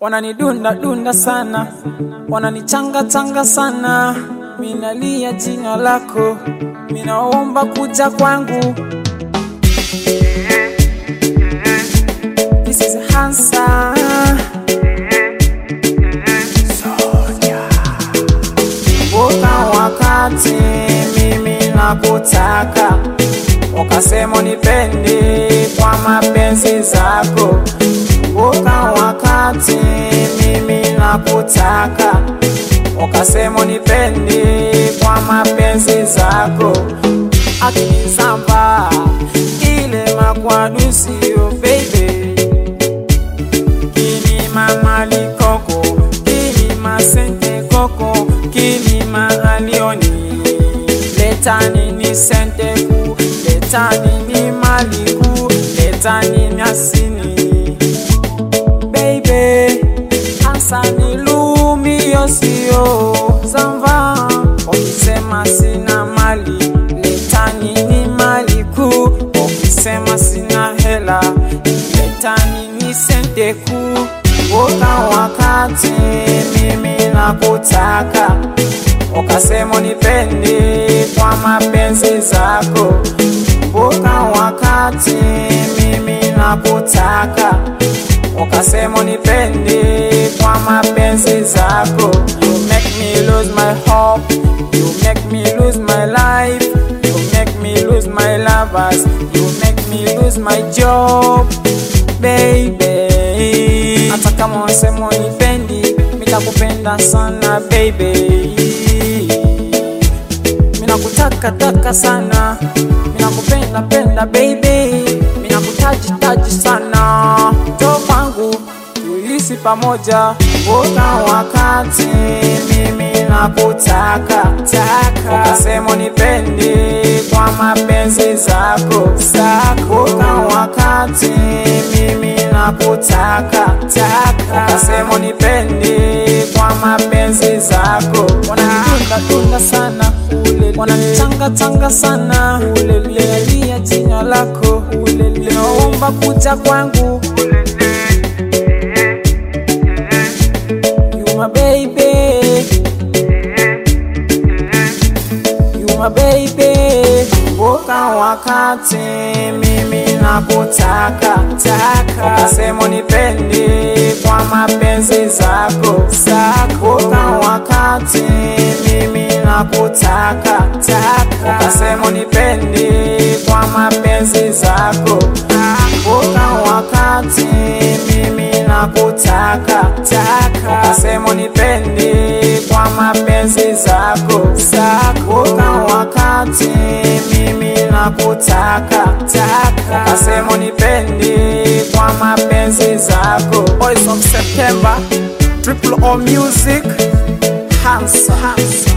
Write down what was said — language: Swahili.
Wananidunda dunda sana, wananichanga changa sana. Minalia jina lako, minaomba kuja kwangu. This is Hansa Sonia. Boka wakati mimi nakutaka, ukasema nipende kwa mapenzi zako. Boka wakati mimi nakutaka, ukasema nipende kwa mapenzi zako. Akinisamba ile makwadusi yo baby, kini mama likoko, kini masente koko, kini maalioni. Letani ni sente ku, letani ni maliku, letani ni asini. Baby, Hansa nilumio sio zamba. Ukisema sina mali, letani ni maliku. Ukisema sina hela, letani ni sente ku. Boka wakati mimi nakutaka, ukasema nipende kwa mapenzi zako. Boka wakati mimi nakutaka, ukasema nipende kwa mapenzi zako. You make me lose my hope, you make me lose my life, you make me lose my lovers, you make me lose my job, baby. Hata kama unasema unipendi, nitakupenda sana baby. Minakutaka taka sana, minakupenda penda baby. Minakutaji taji sana, njoo kwangu tuishi pamoja. Boka wakati mimi nakutaka, ukasema nipende kwa mapenzi zako. Boka wakati mimi nakutaka, ukasema nipende kwa mapenzi zako. Wananidunda dunda sana, wananichanga changa sana. Lia jina lako, naomba kuja kwangu. You my baby, you my baby. Boka wakati mimi nakutaka, ukasema nipende kwa mapenzi zako. Boka wakati mimi nakutaka, ukasema nipende kwa mapenzi zako. Boka wakati mimi nakutaka, ukasema nipende kwa mapenzi zako. Boka wakati mimi nakutaka, ukasema nipende kwa mapenzi zako. Boys of September, Triple O Music, Hansa.